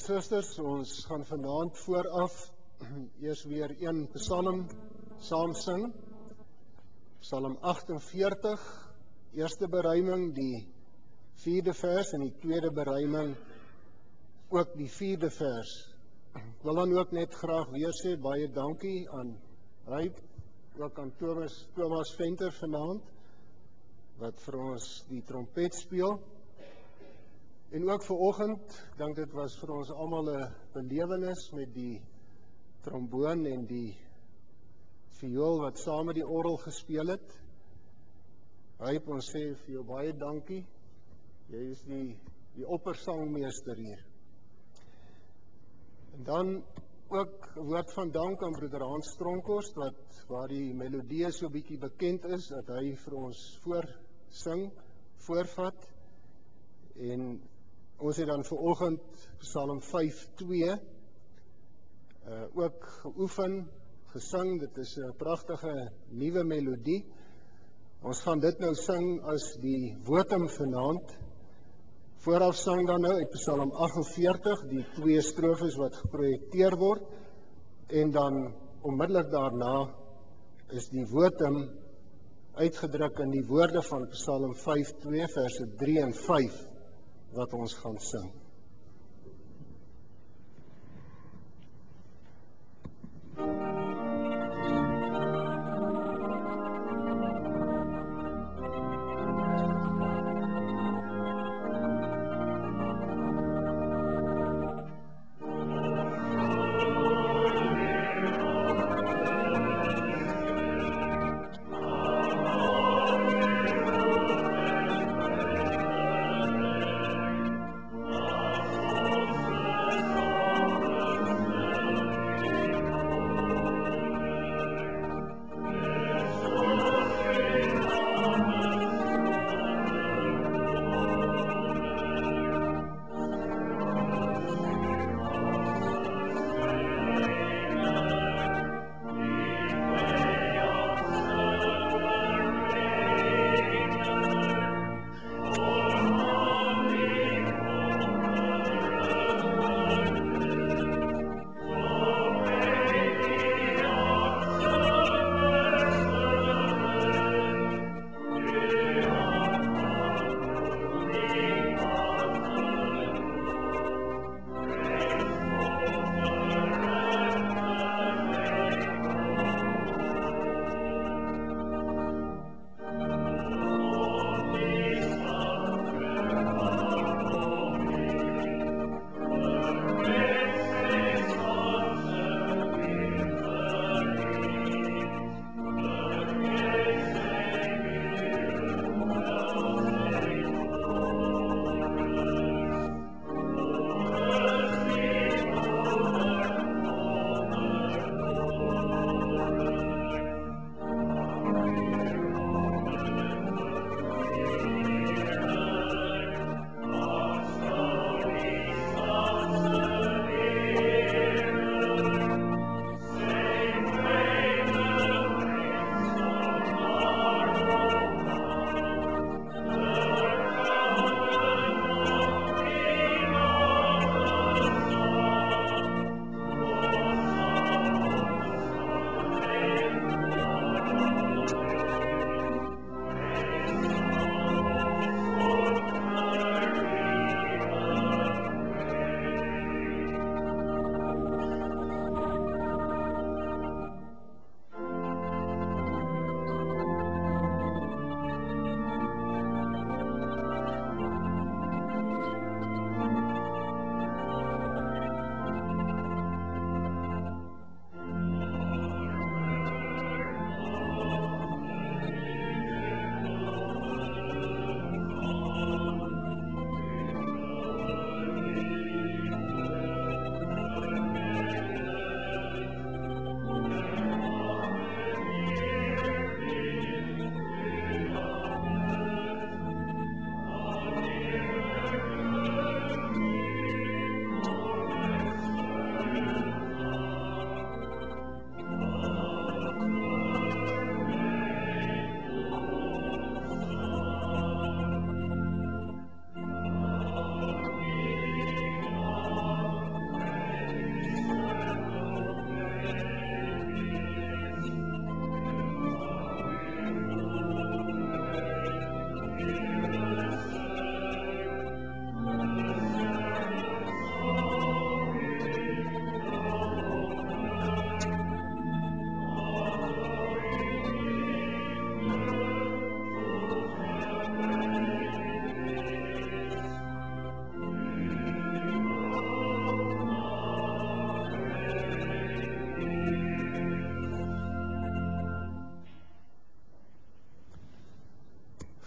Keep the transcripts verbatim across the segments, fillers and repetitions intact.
Susters, ons gaan vanaand vooraf eers weer een psalm saam sing. Psalm agtenveertig, eerste beruiming, die vierde vers en die tweede beruiming, ook die vierde vers. Ek wil dan ook net graag weer sê, baie dankie aan hy, ook aan Thomas, Thomas Venter vanaand, wat vir ons die trompet speel. En ook vanoggend, ek dink dit was vir ons almal 'n belewenis met die tromboon en die viool wat saam met die orgel gespeel het. Hy het ons sê vir jou baie dankie. Jy is die die oppersangmeester hier. En dan ook 'n woord van dank aan broeder Hans Stronkhorst, wat waar die melodie so bietjie bekend is, dat hy vir ons voorsing, voorvat. En ons het dan vanoggend Psalm vyf twee uh, ook geoefen, gesing. Dit is 'n pragtige nuwe melodie. Ons gaan dit nou sing as die wotum vanaand. Vooraf sang dan nou uit Psalm agtenveertig, die twee strofes wat geprojekteer word, en dan onmiddellik daarna is die wotum uitgedruk in die woorde van Psalm vyf twee verse drie en vyf wat ons gaan sing. Oh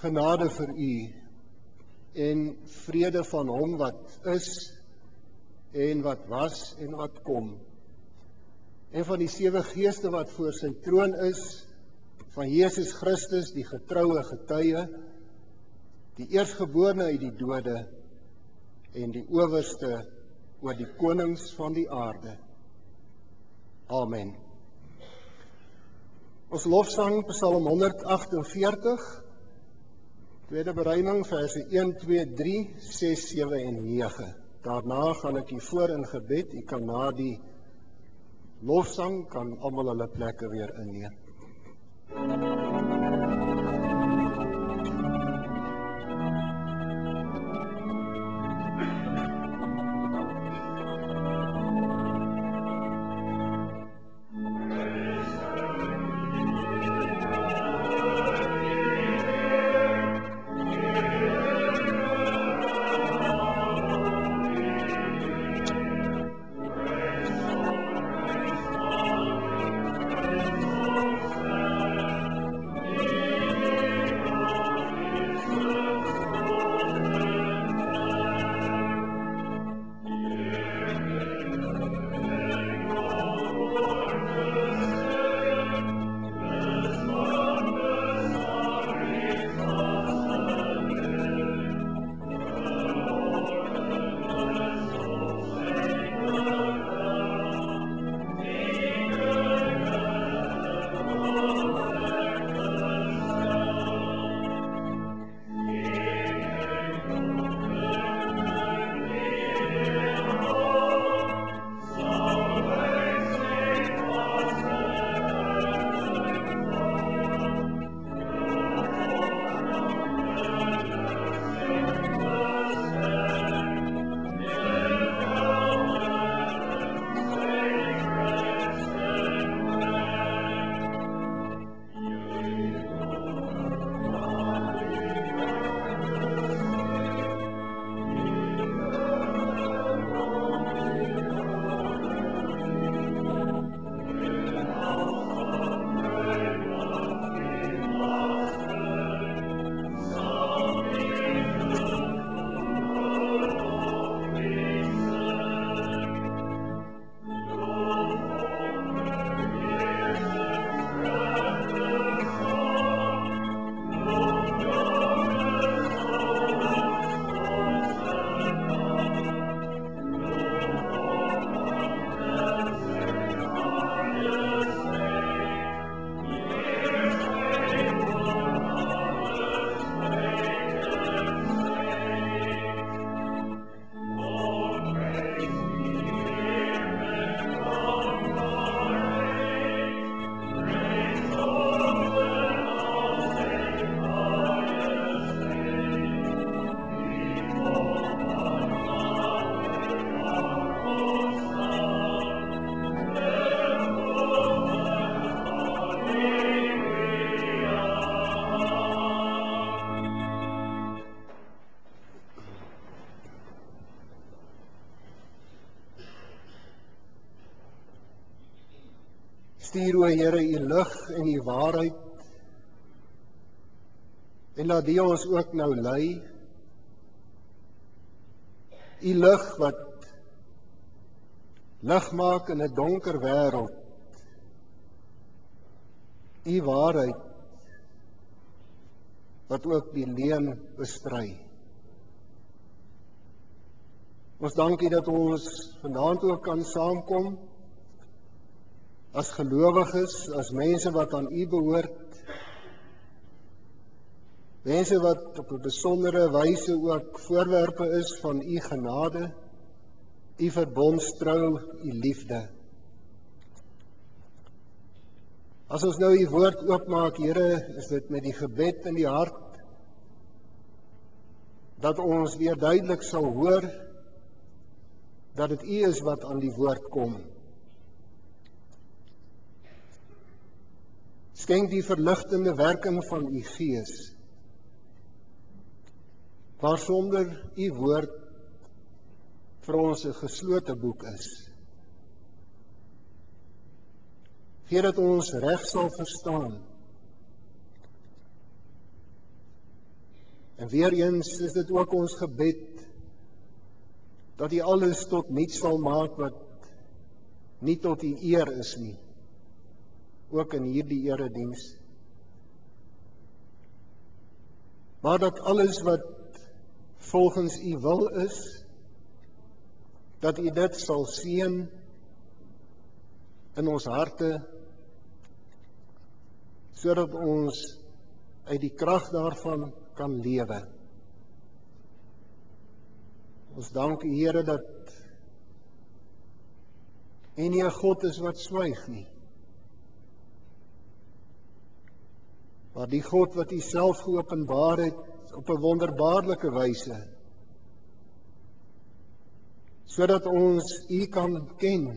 Genade vir u en vrede van hom wat is en wat was en wat kom. En van die sewe geeste wat voor sy troon is, van Jesus Christus, die getroue getuie, die eerstgeborene uit die dode en die owerste oor die konings van die aarde. Amen. Ons lofsang Psalm honderd agt en veertig, tweede beruiming, verse een, twee, drie, ses, sewe en nege. Daarna gaan ek u voor in gebed, u kan na die lofsang, kan almal hulle plekke weer inneem. Stuur, o Here, u lig en u waarheid, en laat die ons ook nou lei. U lig wat lig maak in 'n donker wêreld. U waarheid wat ook die leuen bestry. Ons dankie dat ons vanaand ook kan saamkom as gelowiges, as mense wat aan u behoort, mense wat op 'n besondere wyse ook voorwerpe is van u genade, u verbondstrou, u liefde. As ons nou u woord oopmaak, Here, is dit met die gebed in die hart, dat ons weer duidelik sal hoor, dat dit u is wat aan die woord kom. Skenk die verligtende werking van u Gees, waarsonder u woord vir ons 'n geslote boek is. Gee dat ons reg sal verstaan, En weer eens is dit ook ons gebed, dat U alles tot niets sal maak wat nie tot U eer is nie, ook in hierdie erediens. Maar dat alles wat volgens U wil is, dat U dit sal seën in ons harte, sodat ons uit die krag daarvan kan lewe. Ons dank U, Here, dat U nie 'n God is wat swyg nie, maar die God wat U self geopenbaar het op 'n wonderbaarlike wyse, sodat ons U kan ken,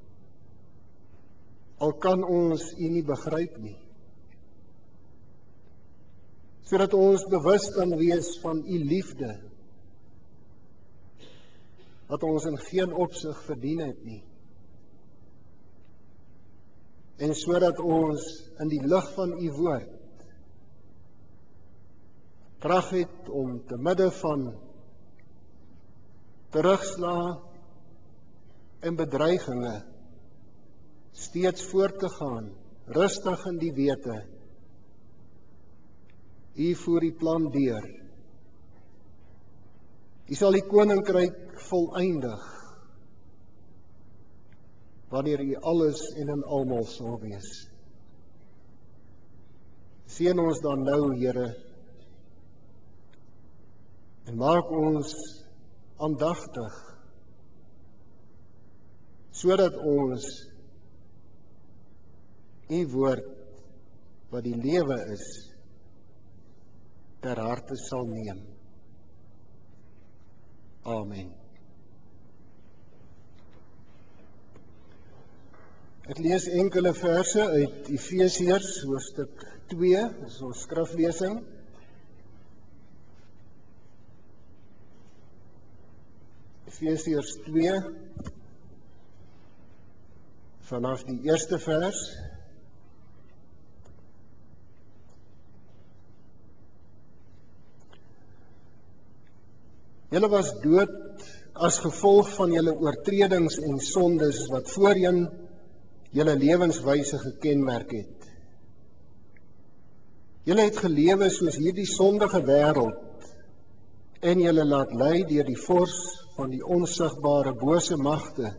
al kan ons U nie begryp nie, sodat ons bewus kan wees van U liefde, wat ons in geen opsig verdien het nie, en sodat ons in die lig van U woord krag het om te midde van terugslae en bedreigings steeds voort te gaan, rustig in die wete, U voer U plan deur. U sal die koninkryk volëindig, wanneer U alles en in almal sal wees. Seën ons dan nou, Here, en maak ons aandagtig, sodat ons U woord, wat die lewe is, ter harte sal neem. Amen. Ek lees enkele verse uit Efesiërs hoofstuk twee, dis ons skriflesing. Efesiërs twee, vanaf die eerste vers. Julle was dood as gevolg van julle oortredings en sondes wat voorheen julle lewenswyse gekenmerk het. Julle het gelewe soos hierdie sondige wêreld en julle laat lei deur die vors van die onsigbare bose magte,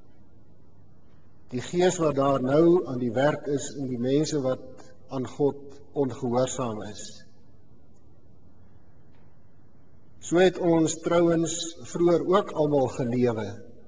die gees wat daar nou aan die werk is in die mense wat aan God ongehoorsaam is. So het ons trouwens vroeër ook almal gelewe.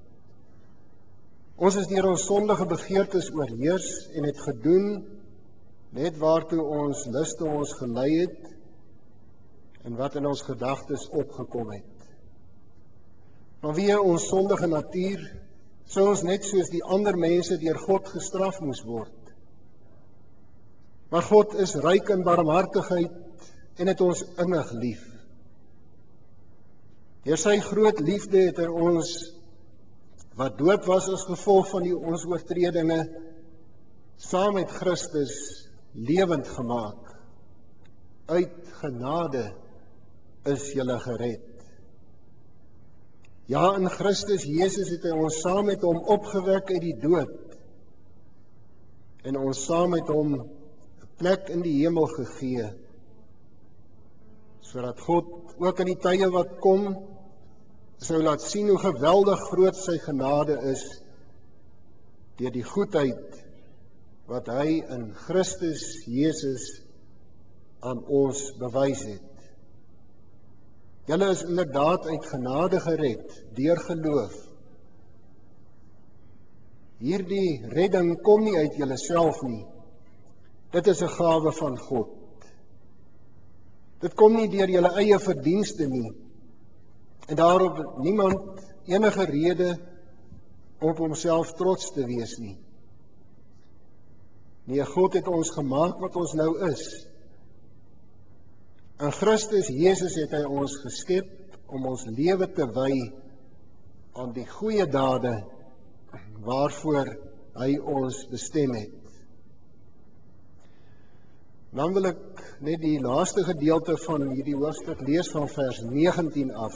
Ons is deur ons sondige begeertes oorheers en het gedoen net waartoe ons liste ons gelei het en wat in ons gedagtes opgekom het. Vanweë ons sondige natuur sou ons net soos die ander mense deur God gestraf moes word. Maar God is ryk in barmhartigheid en het ons innig lief. Deur sy groot liefde het hy ons, wat dood was as gevolg van die ons oortredinge, saam met Christus lewend gemaak. Uit genade is julle gered. Ja, in Christus Jesus het hy ons saam met hom opgewek uit die dood en ons saam met hom 'n plek in die hemel gegee, sodat God ook in die tye wat kom sou laat sien hoe geweldig groot sy genade is deur die goedheid wat hy in Christus Jesus aan ons bewys het. Julle is inderdaad uit genade gered deur geloof. Hierdie redding kom nie uit julleself nie. Dit is 'n gawe van God. Dit kom nie deur julle eie verdienste nie. En daarop het niemand enige rede om op homself trots te wees nie. Nee, God het ons gemaak wat ons nou is. In Christus Jesus het hy ons geskep om ons lewe te wy aan die goeie dade waarvoor hy ons bestem het. Dan wil ek net die laaste gedeelte van hierdie hoofstuk lees van vers negentien af.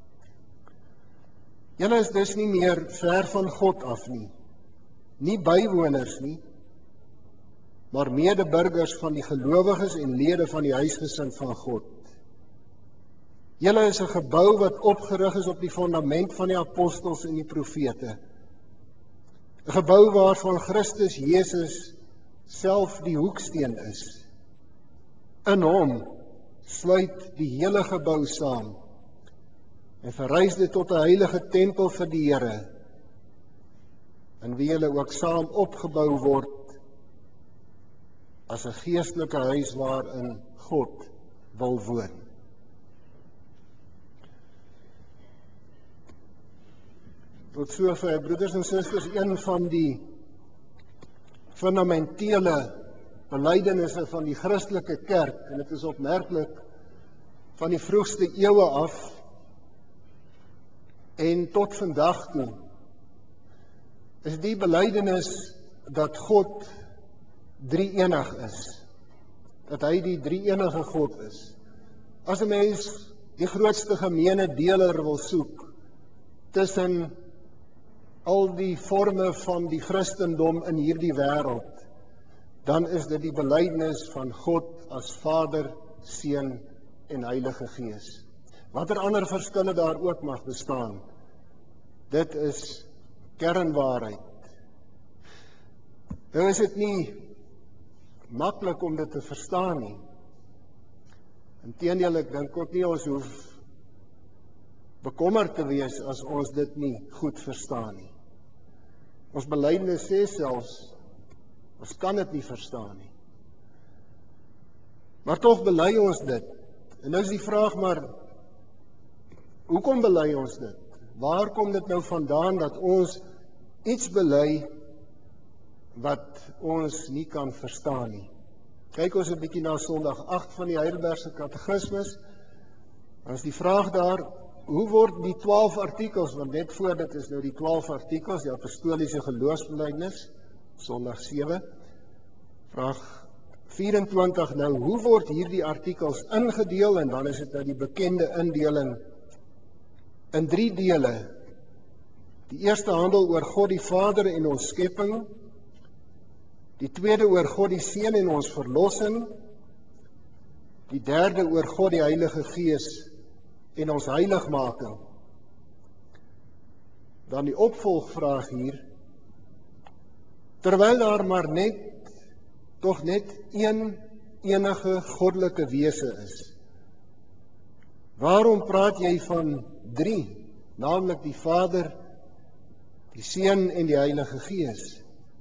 Julle is dus nie meer ver van God af nie, nie bywoners nie, maar medeburgers van die gelowiges en lede van die huisgesin van God. Julle is 'n gebou wat opgerig is op die fundament van die apostels en die profete. 'n Gebou waarvan Christus Jesus self die hoeksteen is. In hom sluit die hele gebou saam en verrys dit tot 'n heilige tempel vir die Here, in wie julle ook saam opgebou word as 'n geestelike huis waarin God wil woon. Tot sover, broeders en susters, een van die fundamentele belydenisse van die Christelike kerk, en dit is opmerklik van die vroegste eeue af en tot vandag toe, is die belydenis dat God drie-enig is, dat hy die drie-enige God is. As 'n mens die grootste gemeene deler wil soek tussen al die forme van die Christendom in hierdie wêreld, dan is dit die belydenis van God as Vader, Seun en Heilige Gees. Watter ander verskille daar ook mag bestaan, dit is kernwaarheid. Nou is dit nie maklik om dit te verstaan nie. Inteendeel, ek dink ook nie ons hoef bekommerd te wees as ons dit nie goed verstaan nie. Ons belydenis sê selfs, ons kan dit nie verstaan nie. Maar tog bely ons dit. En nou is die vraag maar, hoekom bely ons dit? Waar kom dit nou vandaan dat ons iets bely wat ons nie kan verstaan nie? Kyk ons 'n bietjie na Sondag agt van die Heidelbergse Katekismus. Dan is die vraag daar, hoe word die twaalf artikels, want net voor dit is nou die twaalf artikels, die apostoliese geloofsbelijdenis, Sondag sewe, vraag vyf-en-twintig nou, hoe word hierdie artikels ingedeel, en dan is dit nou die bekende indeling in drie dele. Die eerste handel oor God die Vader en ons skepping, die tweede oor God die Seun en ons verlossing, die derde oor God die Heilige Gees en ons heiligmaking. Dan die opvolgvraag hier, terwyl daar maar net, tog net een enige goddelike wese is, waarom praat jy van drie, naamlik die Vader, die Seun en die Heilige Gees?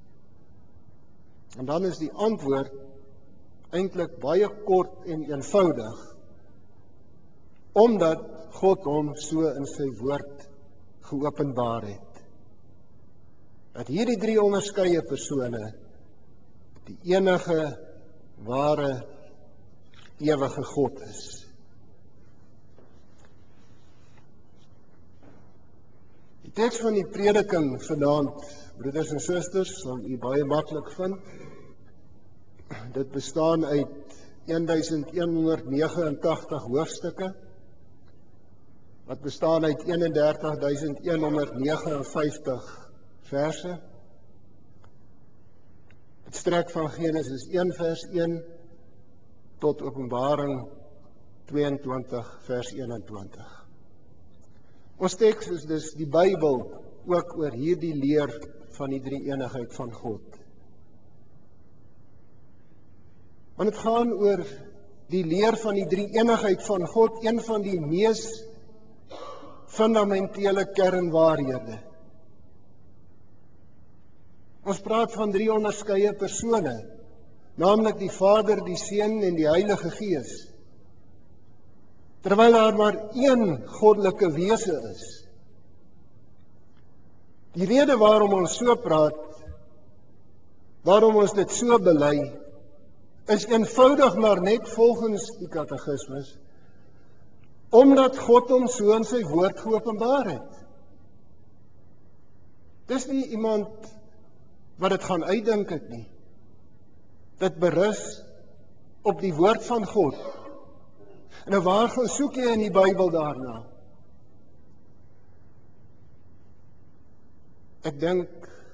En dan is die antwoord eintlik baie kort en eenvoudig, omdat God hom so in sy woord geopenbaar het. Dat hierdie drie onderskeie persone die enige ware ewige God is. Die teks van die prediking vanaand, broeders en susters, sal u baie maklik vind. Dit bestaan uit honderd negenentagtig hoofstukke, wat bestaan uit eenendertig duisend honderd negenenvyftig verse. Het strek van Genesis een vers een tot Openbaring tweeëntwintig vers eenentwintig. Ons teks is dus die Bybel ook oor hierdie leer van die drie-enigheid van God. Want het gaan oor die leer van die drie-enigheid van God, een van die mees fundamentele kernwaarhede. Ons praat van drie onderskeie persone, naamlik die Vader, die Seun en die Heilige Gees. Terwyl daar maar een goddelike wese is. Die rede waarom ons so praat, waarom ons dit so bely, is eenvoudig maar net volgens die katekismus, omdat God hom so in sy woord geopenbaar het. Dis nie iemand wat dit gaan uitdink het nie. Dit berus op die woord van God. En nou waar gaan soek jy in die Bybel daarna? Ek dink,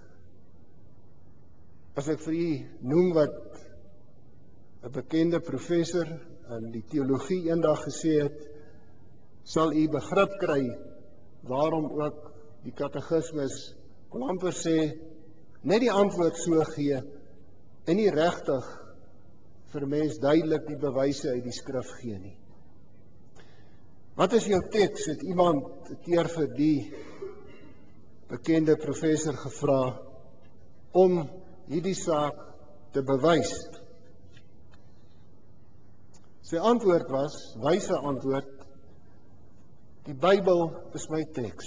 as ek vir u noem wat 'n bekende professor in die teologie eendag gesê het, sal u begrip kry waarom ook die katekismus kon amper sê, net die antwoord so gee en nie regtig vir mens duidelik die bewyse uit die skrif gee nie. Wat is jou teks? Het iemand 'n keer vir die bekende professor gevra om hierdie saak te bewys. Sy antwoord was, wyse antwoord, die Bybel is my teks.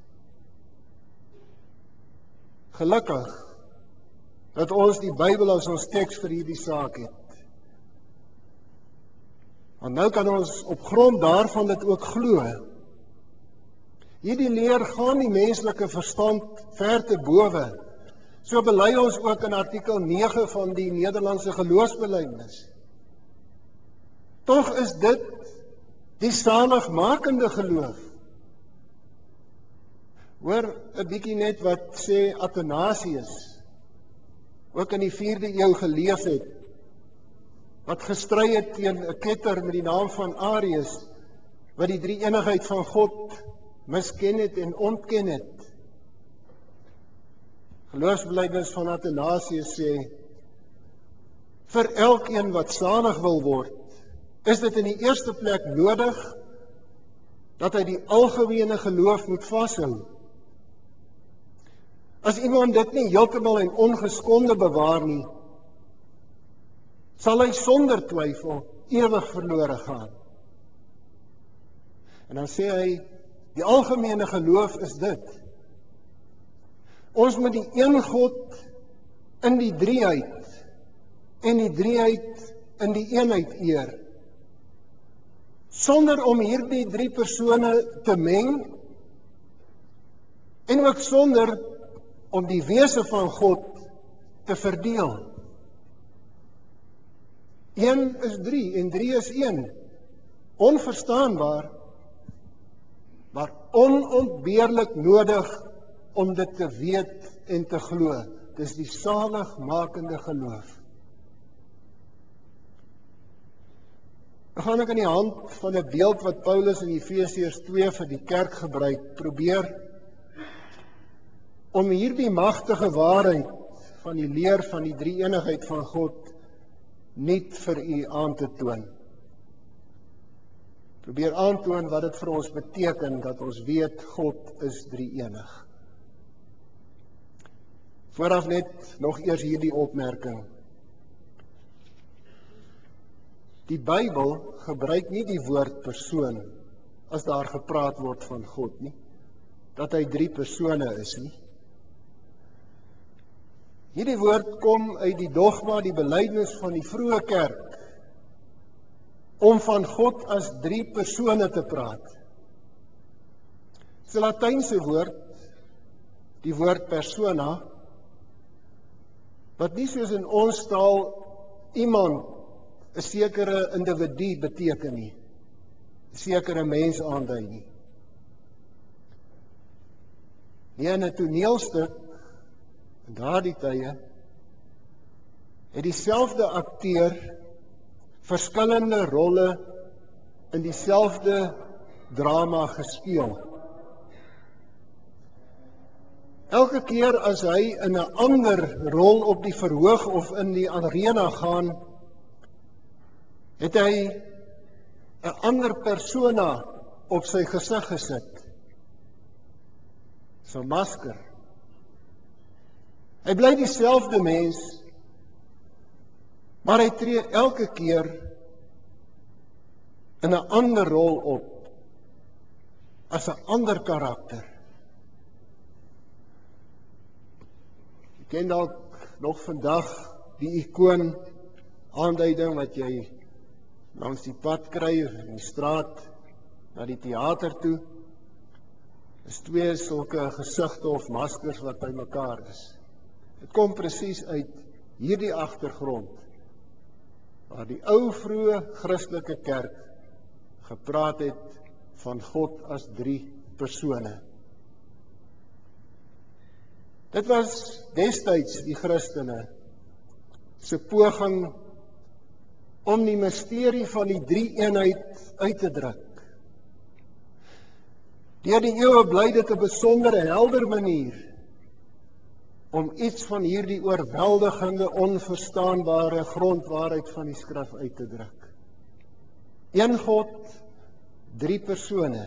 Gelukkig dat ons die Bybel as ons teks vir hierdie saak het. Want nou kan ons op grond daarvan dit ook glo. Hierdie leer gaan die menslike verstand ver te bowe. So bely ons ook in artikel nege van die Nederlandse geloofsbelijdenis. Tog is dit die saligmakende geloof. Hoor 'n bietjie net wat sê Athanasius, ook in die vierde eeu geleef het, wat gestry het teen 'n ketter met die naam van Arius, wat die drie eenigheid van God misken het en ontken het. Geloofsbelijdenis van Athanasius sê, vir elkeen wat salig wil word, is dit in die eerste plek nodig dat hy die algemene geloof moet vashou. As iemand dit nie heeltemal en ongeskonde bewaar nie, sal hy sonder twyfel ewig verlore gaan. En dan sê hy, die algemene geloof is dit. Ons moet die een God in die drieheid en die drieheid in die eenheid eer. Sonder om hierdie drie persone te meng en ook sonder om die wese van God te verdeel. Een is drie en drie is een. Onverstaanbaar, maar onontbeerlik nodig om dit te weet en te glo. Dis die saligmakende geloof. Dan gaan ek in die hand van 'n beeld wat Paulus in Efesiërs twee vir die kerk gebruik, probeer om hierdie magtige waarheid van die leer van die drie eenigheid van God nuut vir u aan te toon. Probeer aantoon wat dit vir ons beteken dat ons weet God is drie enig. Vooraf net nog eers hierdie opmerking. Die Bybel gebruik nie die woord persoon as daar gepraat word van God nie, dat hy drie persone is nie. Hierdie woord kom uit die dogma, die belydenis van die vroeë kerk, om van God as drie persone te praat. Dis 'n Latynse woord, die woord persona, wat nie soos in ons taal iemand, 'n sekere individu beteken nie, 'n sekere mens aandui nie. Nie in 'n toneelstuk in daardie tye het dieselfde akteur verskillende rolle in dieselfde drama gespeel. Elke keer as hy in 'n ander rol op die verhoog of in die arena gaan, het hy 'n ander persona op sy gesig gesit. So 'n masker. Hy bly dieselfde mens, maar hy tree elke keer in 'n ander rol op, as 'n ander karakter. Jy ken dalk nog vandag die ikoon aanduiding wat jy langs die pad kry, in die straat, na die teater toe. Dis twee sulke gesigte of maskers wat by mekaar is. Dit kom presies uit hierdie agtergrond waar die ou vroeë Christelike kerk gepraat het van God as drie persone. Dit was destyds die Christene se poging om die misterie van die drie-eenheid uit te druk. Deur die eeue bly dit 'n besondere helder manier om iets van hierdie oorweldigende, onverstaanbare grondwaarheid van die skrif uit te druk. Een God, drie persone.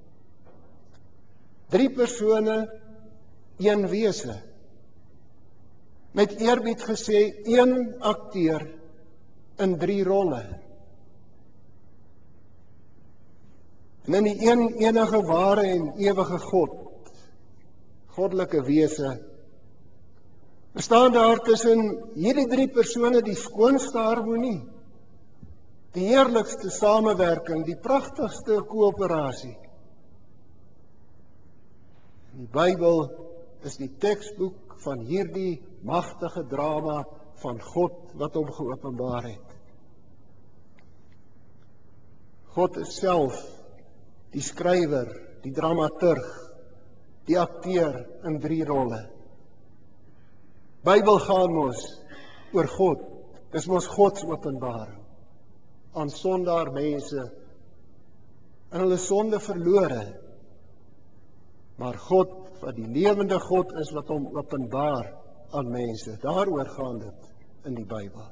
Drie persone, een wese. Met eerbied gesê, een akteur in drie rolle. En in die een enige ware en ewige God, goddelike wese, bestaan daar tussen hierdie drie persone die skoonste harmonie, die heerlikste samewerking, die pragtigste koöperasie. Die Bybel is die teksboek van hierdie magtige drama van God wat hom geopenbaar het. God is self die skrywer, die dramaturg, die akteur in drie rolle. Bybel gaan mos oor God. Dis mos God se openbaring aan sondaar mense in hulle sonde verlore. Maar God, wat die lewende God is, wat hom openbaar aan mense. Daaroor gaan dit in die Bybel.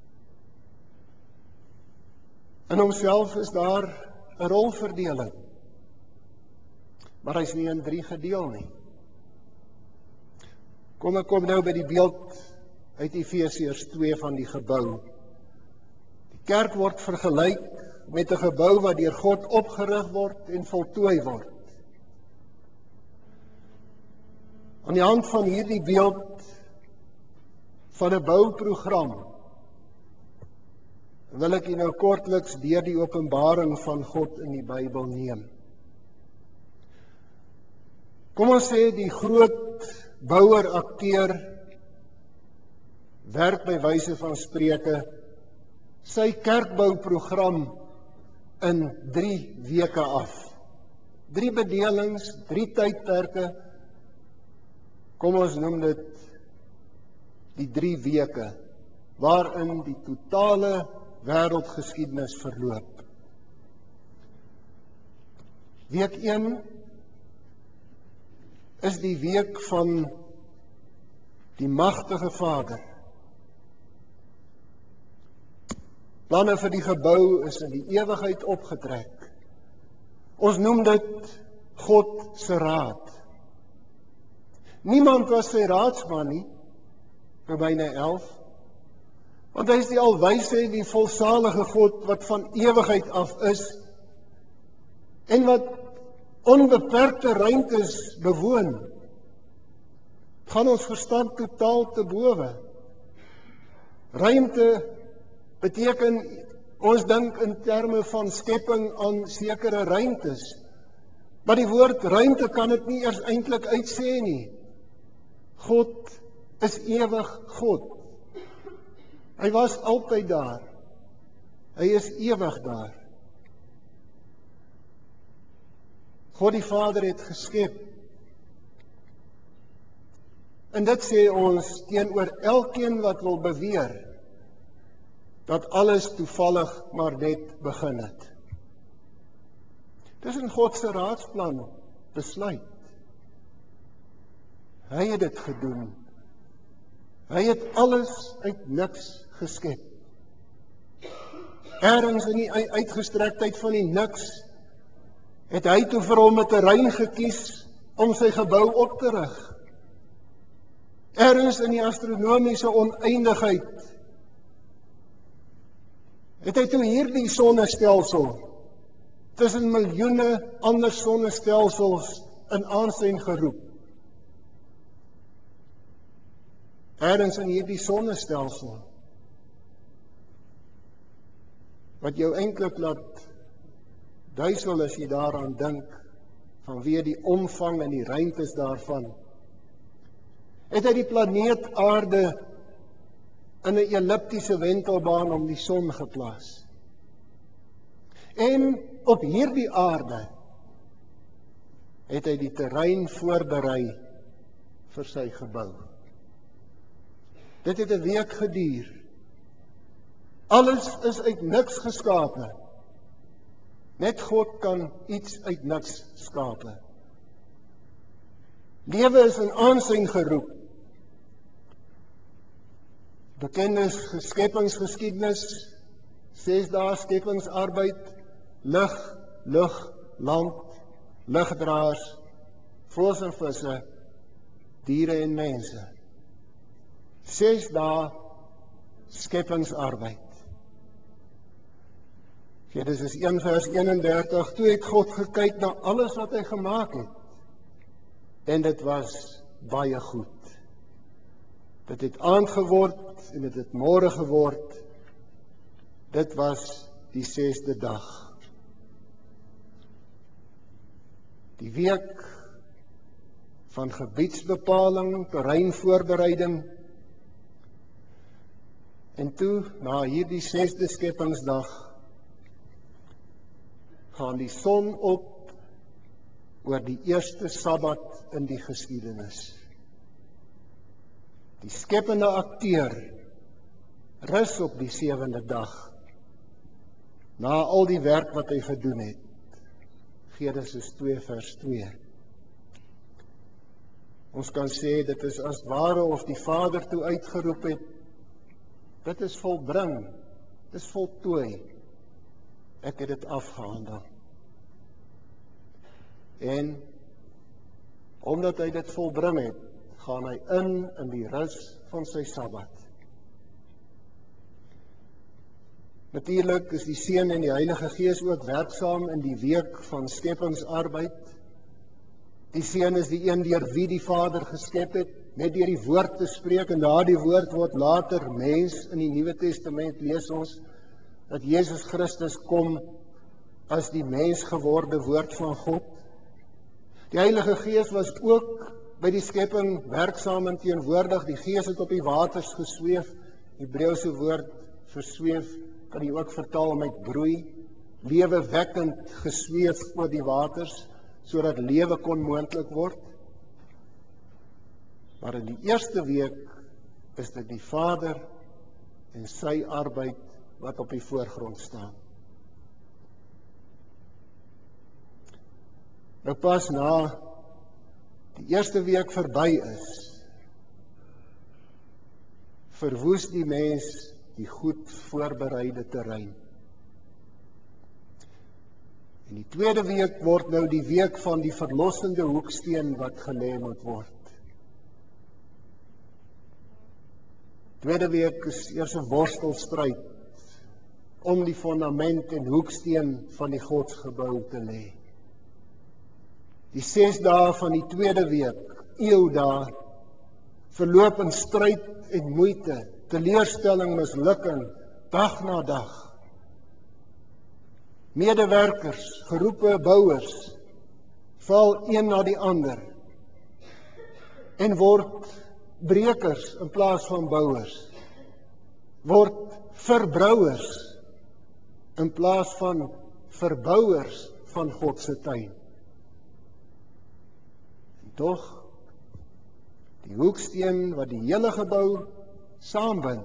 In homself is daar 'n rolverdeling. Maar hy is nie in drie gedeel nie. Kom ek kom nou by die beeld uit Efesiërs twee van die gebou. Die kerk word vergelyk met 'n gebou wat deur God opgerig word en voltooi word. Aan die hand van hierdie beeld van 'n bouprogram wil ek u nou kortliks deur die openbaring van God in die Bybel neem. Kom ons sê die groot bouer, akteur, werk by wyse van spreuke sy kerkbouprogram in drie weke af. Drie bedelings, drie tydperke, kom ons noem dit die drie weke, waarin die totale wêreldgeskiedenis verloop. Week een is die week van die magtige Vader. Planne vir die gebou is in die ewigheid opgetrek. Ons noem dit God se raad. Niemand was sy raadsman nie, Romeine elf, want hy is die alwyse, die volsalige God wat van ewigheid af is en wat onbeperkte ruimtes bewoon. Gaan ons verstand totaal te bowe. Ruimte beteken, ons dink in terme van skepping aan sekere ruimtes. Maar die woord ruimte kan dit nie eers eintlik uitsê nie. God is ewig God. Hy was altyd daar. Hy is ewig daar. God die Vader het geskep. En dit sê ons teenoor elkeen wat wil beweer dat alles toevallig maar net begin het. Dis in God se raadsplan besluit. Hy het dit gedoen. Hy het alles uit niks geskep. Ergens in die uitgestrektheid van die niks het hy toe vir hom 'n terrein gekies om sy gebou op te rig. Ergens in die astronomiese oneindigheid het hy toe hierdie sonnestelsel tussen miljoene ander sonnestelsels in aansien geroep. Ergens in hierdie sonnestelsel wat jou eintlik laat duisel as jy daaraan dink, vanweë die omvang en die ruimtes daarvan, het hy die planeet Aarde in 'n elliptiese wentelbaan om die son geplaas. En op hierdie aarde het hy die terrein voorberei vir sy gebou. Dit het 'n week geduur. Alles is uit niks geskape. Net God kan iets uit niks skape. Lewe is in aansien geroep. Bekende skepingsgeskiedenis, ses dae skepingsarbeid, lig, lug, land, lugdraers, voëls en visse, diere en mense. Ses dae skepingsarbeid. Genesis een vers eenendertig, toe het God gekyk na alles wat hy gemaak het, en dit was baie goed. Dit het aand geword, en dit het môre geword. Dit was die sesde dag. Die week van gebiedsbepaling, terreinvoorbereiding, en toe, na hierdie sesde skepingsdag, gaan die son op oor die eerste Sabbat in die geskiedenis. Die skepende akteur rus op die sewende dag, na al die werk wat hy gedoen het. Genesis twee vers twee. Ons kan sê, dit is as ware of die Vader toe uitgeroep het, dit is volbring, dit is voltooi, ek het dit afgehandel. En, omdat hy dit volbring het, gaan hy in in die rus van sy Sabbat. Natuurlik is die Seun en die Heilige Gees ook werksaam in die week van skepingsarbeid. Die Seun is die een deur wie die Vader geskep het, net deur die woord te spreek, en daardie woord word later mens. In die Nuwe Testament lees ons dat Jesus Christus kom as die mens geworde woord van God. Die Heilige Gees was ook by die skepping werksaam en teenwoordig. Die Gees het op die waters gesweef. Hebreëse woord vir sweef kan jy ook vertaal met broei. Lewe wekkend gesweef oor die waters, sodat lewe kon moontlik word. Maar in die eerste week is dit die Vader en sy arbeid wat op die voorgrond staan. Nou pas na die eerste week verby is, verwoes die mens die goed voorbereide terrein. En die tweede week word nou die week van die verlossende hoeksteen wat gelê moet word. Tweede week is eers 'n worstelstryd om die fondament en hoeksteen van die godsgebou te lê. Die ses dae van die tweede week, eeudae, verloop in stryd en moeite, teleurstelling, mislukking, dag na dag. Medewerkers, geroepe bouers, val een na die ander en word brekers in plaas van bouers, word verbrouers in plaas van verbouers van God se tuin. Tog, die hoeksteen wat die hele gebou saambind,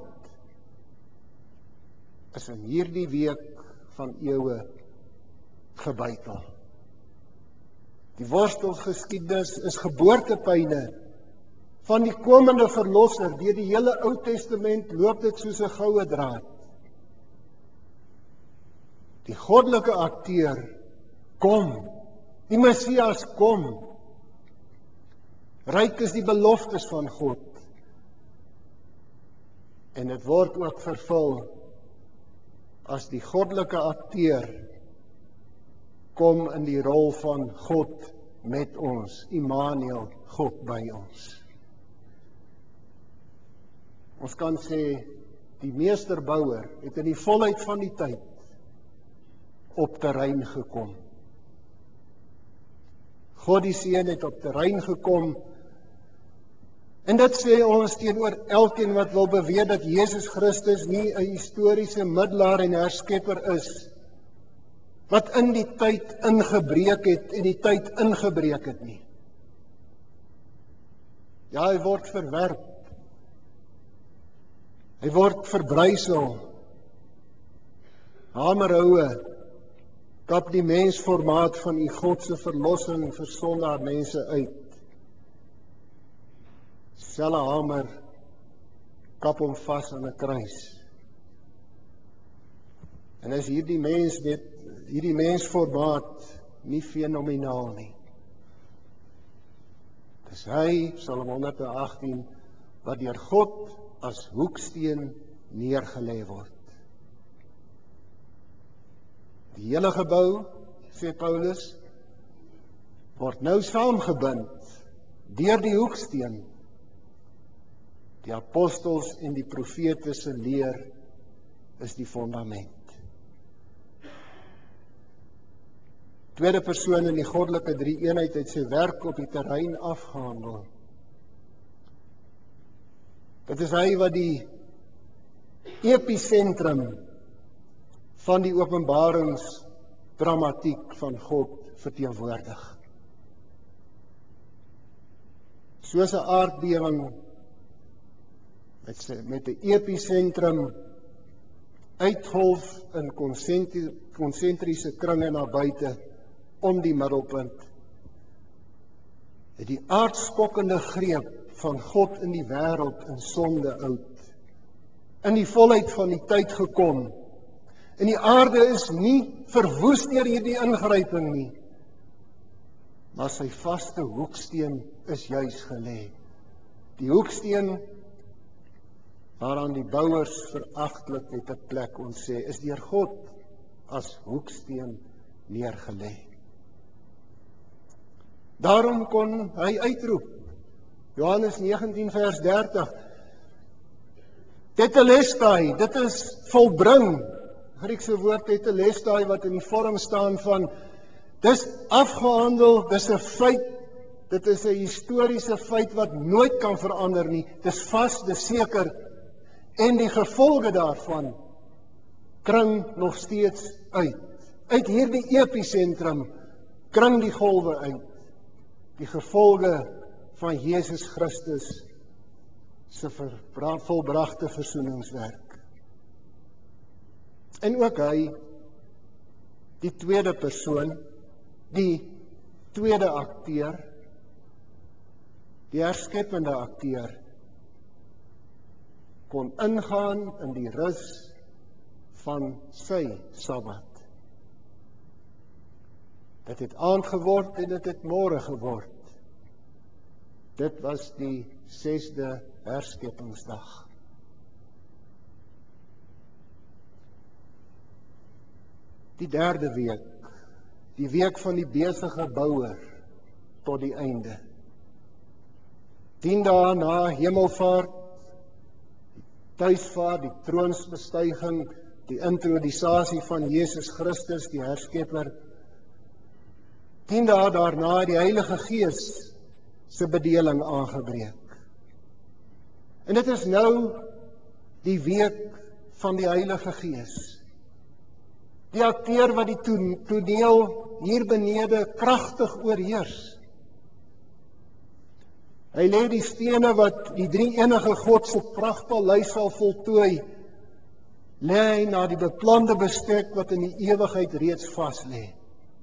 is in hierdie week van eeue gebytel. Die worstelsgeskiedenis is geboortepyne van die komende verlosser. Deur die hele Ou Testament loop dit soos 'n goue draad. Die goddelike akteur kom, die Messias kom. Ryk is die beloftes van God. En dit word ook vervul as die goddelike akteur kom in die rol van God met ons, Immanuel, God by ons. Ons kan sê, die meesterbouer het in die volheid van die tyd op terrein gekom. God die Seun het op terrein gekom En dit sê ons teenoor elkeen wat wil beweer dat Jesus Christus nie 'n historiese middelaar en herskepper is, wat in die tyd ingebreek het en die tyd ingebreek het nie. Ja, hy word verwerp. Hy word verbrysel. Hamerhoue kap die mensformaat van die God se verlossing vir sondaar mense uit. Selfe hamer kap hom vas aan 'n kruis. En is hierdie mens net hierdie mensformaat nie fenomenaal nie. Dis hy, Psalm honderd agttien, wat deur God as hoeksteen neergelê word. Die hele gebou, sê Paulus, word nou saamgebind deur die hoeksteen. Die apostels en die profete se leer is die fondament. Tweede persoon in die goddelike drie-eenheid het sy werk op die terrein afgehandel. Dit is hy wat die episentrum van die openbaringsdramatiek van God verteenwoordig. Soos 'n aardbewing met met 'n episentrum uitgolf in konsentriese kringe na buite om die middelpunt, het die aardskokkende greep van God in die wêreld in sonde oud, in die volheid van die tyd gekom. En die aarde is nie verwoes deur hierdie ingryping nie, maar sy vaste hoeksteen is juis gelê. Die hoeksteen waaraan die bouers veragtelik het 'n plek ons sê, is deur God as hoeksteen neergelê. Daarom kon hy uitroep, Johannes negentien vers dertig, tetelestai, dit is volbring. Griekse woord tetelestai wat in die vorm staan van, dis afgehandel, dis 'n feit, dit is 'n historiese feit wat nooit kan verander nie, dis vas, dis seker, en die gevolge daarvan kring nog steeds uit. Uit hierdie episentrum kring die golwe uit. Die gevolge van Jesus Christus se volbragte versoeningswerk. En ook hy, die tweede persoon, die tweede akteur, die herskeppende akteur, kon ingaan in die rus van sy Sabbat. Dit het aand geword en dit het môre geword. Dit was die sesde herskeppingsdag. Die derde week, die week van die besige bouer tot die einde. Tien dae na hemelvaart, die tuisvaart, die troonsbestuiging, die introdisasie van Jesus Christus, die herskepper. Tien dae daarna die Heilige Gees se bedeling aangebreek. En dit is nou die week van die Heilige Gees. Die akteur wat die toneel hier benede kragtig oorheers. Hy lê die stene wat die drie-enige God se pragtpaleis sal voltooi, lê hy na die beplande bestek wat in die ewigheid reeds vas lê.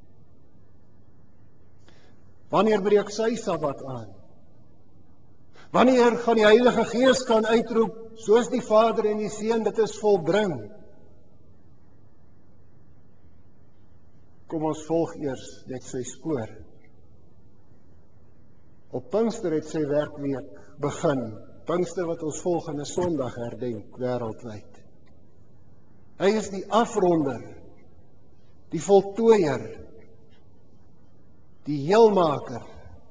Wanneer breek sy Sabbat aan? Wanneer gaan die Heilige Gees kan uitroep, soos die Vader en die Seun, dit is volbring? Kom ons volg eers net sy spoor. Op Pinkster het sy werkweek begin. Pinkster wat ons volgende Sondag herdenk wêreldwyd. Hy is die afronder, die voltooier, die heelmaker.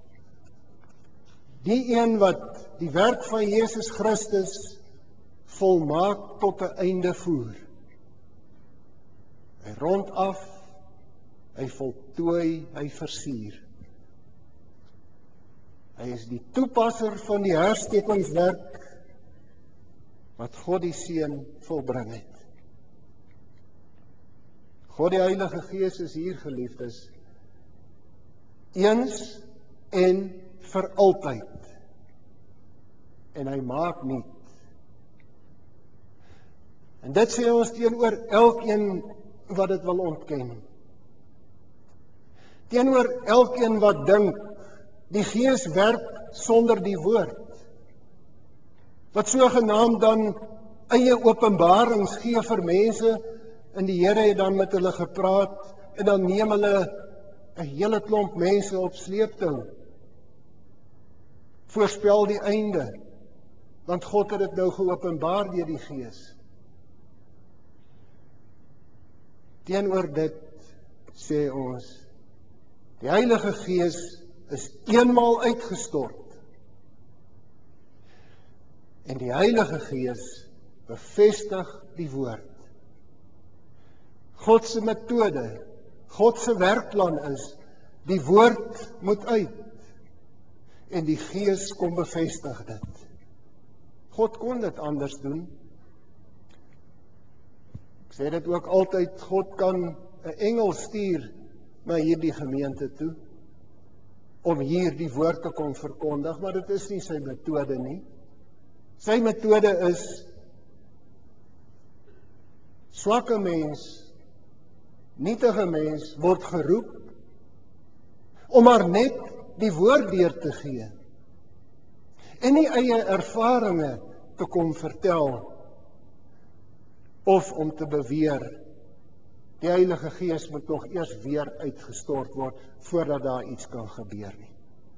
Die een wat die werk van Jesus Christus volmaak tot 'n einde voer. Hy rond af, hy voltooi, hy versier. Hy is die toepasser van die herskepingswerk wat God die Seun volbring het. God die Heilige Gees is hier, geliefdes, eens en vir altyd. En hy maak nuut. En dit sê ons teenoor elkeen wat dit wil ontken. Teenoor elkeen wat dink, die Gees werk sonder die woord. Wat sogenaamd dan eie openbarings gee vir mense, en die Here het dan met hulle gepraat, en dan neem hulle 'n hele klomp mense op sleeptou. Voorspel die einde, want God het dit nou geopenbaar deur die Gees. Teenoor dit sê ons, die Heilige Gees is eenmaal uitgestort. En die Heilige Gees bevestig die woord. God se metode, God se werkplan is, die woord moet uit. En die Gees kom bevestig dit. God kon dit anders doen. Ek sê dit ook altyd, God kan 'n engel stuur na hierdie gemeente toe, om hier die woord te kom verkondig, maar dit is nie sy metode nie. Sy metode is, swakke mens, nietige mens, word geroep, om maar net die woord deur te gee, en nie eie ervarings te kom vertel, of om te beweer, die Heilige Gees moet nog eers weer uitgestort word, voordat daar iets kan gebeur nie.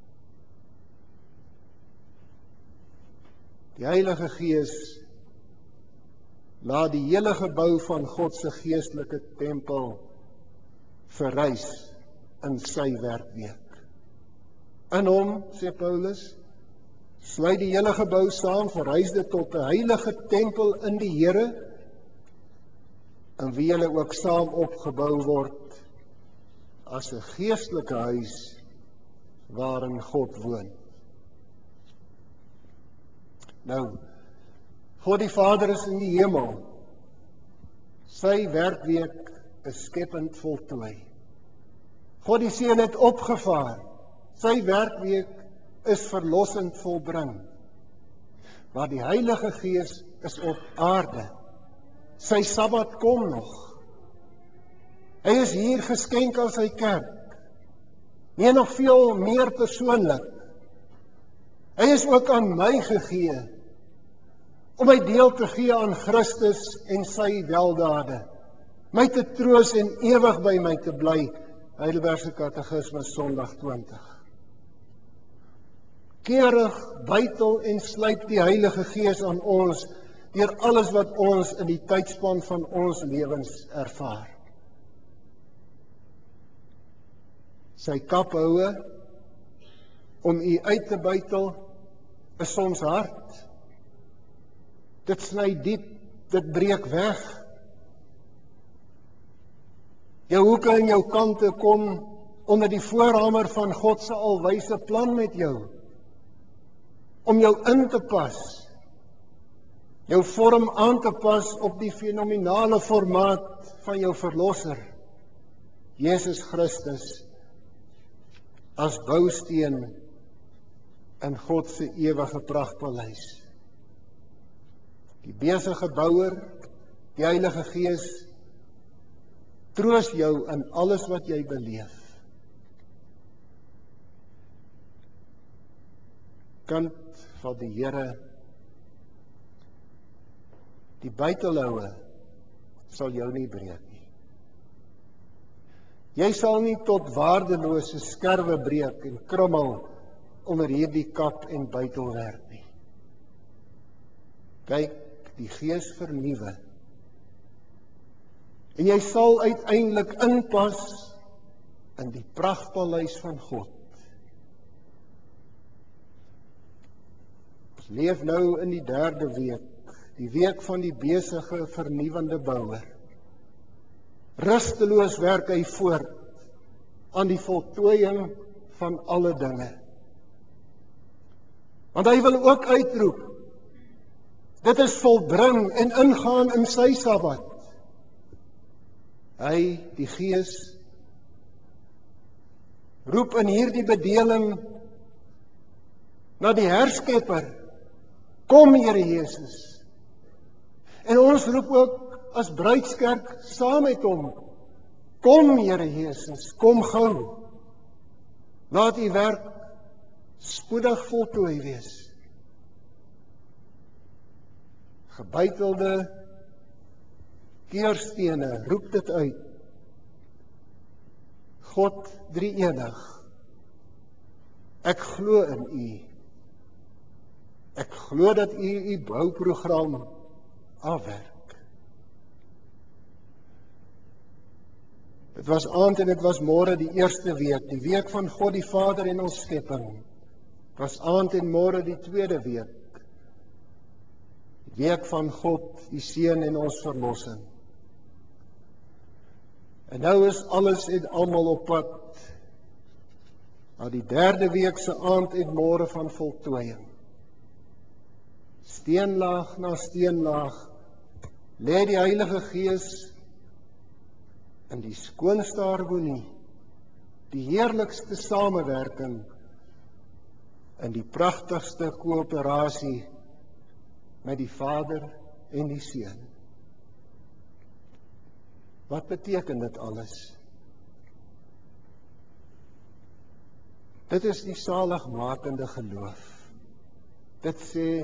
Die Heilige Gees laat die hele gebou van God se geestelike tempel verrys in sy werkweek. In hom, sê Paulus, sluit die hele gebou saam, verrys dit tot 'n heilige tempel in die Here, in wie julle ook saam opgebou word as 'n geestelike huis waarin God woon. Nou, God die Vader is in die hemel. Sy werkweek is skepend voltooi. God die Seun het opgevaar. Sy werkweek is verlossend volbring. Maar die Heilige Gees is op aarde. Sy Sabbat kom nog. Hy is hier geskenk aan sy kerk. Nee, nog veel meer persoonlik. Hy is ook aan my gegee, om my deel te gee aan Christus en sy weldade, my te troos en ewig by my te bly, Heidelbergse Katekismes Sondag twintig. Keurig bytel en sluit die Heilige Gees aan ons, deur alles wat ons in die tydspan van ons lewens ervaar. Sy kaphoue om u uit te bytel is soms hard. Dit sny diep, dit breek weg. Jou hoeke en jou kante kom onder die voorhamer van God se alwyse plan met jou, om jou in te pas, jou vorm aan te pas op die fenominale formaat van jou verlosser, Jesus Christus, as bousteen in God se ewige pragtpaleis. Die besige bouer, die Heilige Gees, troos jou in alles wat jy beleef. Kind van die Here, die buitelhoue sal jou nie breek nie. Jy sal nie tot waardelose skerwe breek en krummel onder hierdie kap en buitelwerk nie. Kyk, die Gees vernuwe. En jy sal uiteindelik inpas in die pragtpaleis van God. Ons leef nou in die derde week, die week van die besige vernuwende bouer. Rusteloos werk hy voort aan die voltooiing van alle dinge. Want hy wil ook uitroep, dit is volbring en ingaan in sy Sabbat. Hy, die Gees, roep in hierdie bedeling na die herskepper, kom Here Jesus. En ons roep ook as bruidskerk saam met hom, kom Here Jesus, kom gou. Laat u werk spoedig voltooi wees. Gebuitelde keurstene, roep dit uit. God drie-enig, ek glo in u. Ek glo dat u u bouprogram afwerk. Dit was aand en dit was môre die eerste week, die week van God die Vader en ons skepping. Dit was aand en môre die tweede week, die week van God die Seun en ons verlossing. En nou is alles en almal op pad na die derde week se aand en môre van voltooiing. Steenlaag na steenlaag lê die Heilige Gees in die skoonste harmonie, die heerlikste samewerking, in die pragtigste koöperasie met die Vader en die Seun. Wat beteken dit alles? Dit is die saligmakende geloof. Dit sê,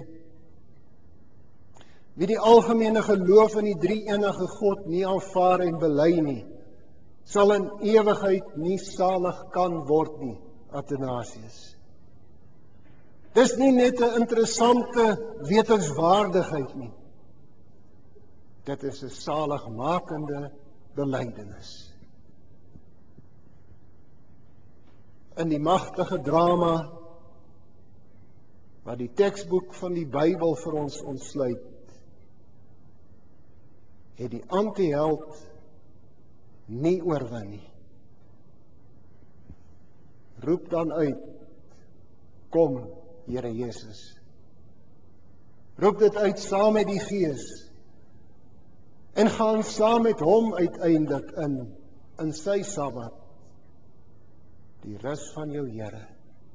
wie die algemene geloof in die drie-enige God nie aanvaar en bely nie, sal in ewigheid nie salig kan word nie, Athanasius. Dis nie net 'n interessante wetenswaardigheid nie. Dit is 'n saligmakende belydenis. In die magtige drama wat die teksboek van die Bybel vir ons ontsluit, het die antiheld nie oorwin nie. Roep dan uit, kom Here Jesus. Roep dit uit saam met die Gees en gaan saam met hom uiteindelik in, in sy Sabbat, die rus van jou Here.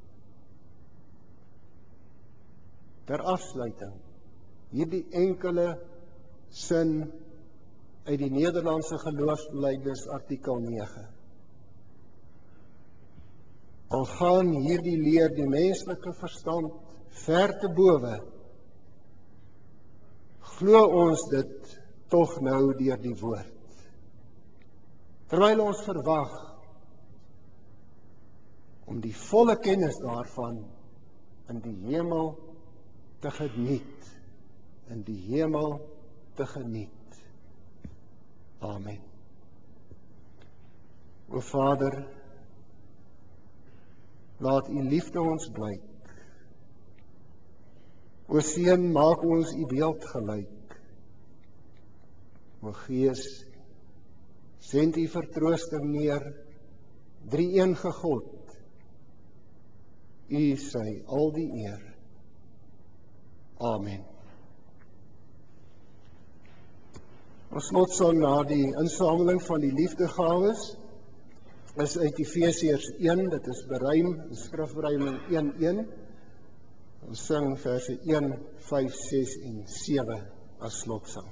Ter afsluiting, hierdie enkele sin uit die Nederlandse geloofsbelijdenis artikel nege. Al gaan hierdie leer die menslike verstand ver te bowe, glo ons dit tog nou deur die woord. Terwyl ons verwag om die volle kennis daarvan in die hemel te geniet, in die hemel te geniet. Amen. O Vader, laat u liefde ons blyk. O Seun, maak ons u beeld gelyk. O Gees, send u vertroosting neer, drie-enige God. U sy al die eer. Amen. Ons slotsang na die insameling van die liefdegawes is uit Efesiërs een, dit is beruim, skrifberuiming een een. Ons sing verse een, vyf, ses en sewe as slotsang.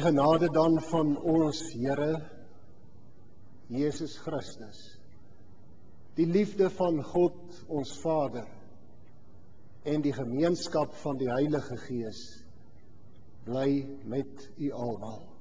genade dan van ons Here Jesus Christus, die liefde van God ons Vader en die gemeenskap van die Heilige Gees bly met u almal.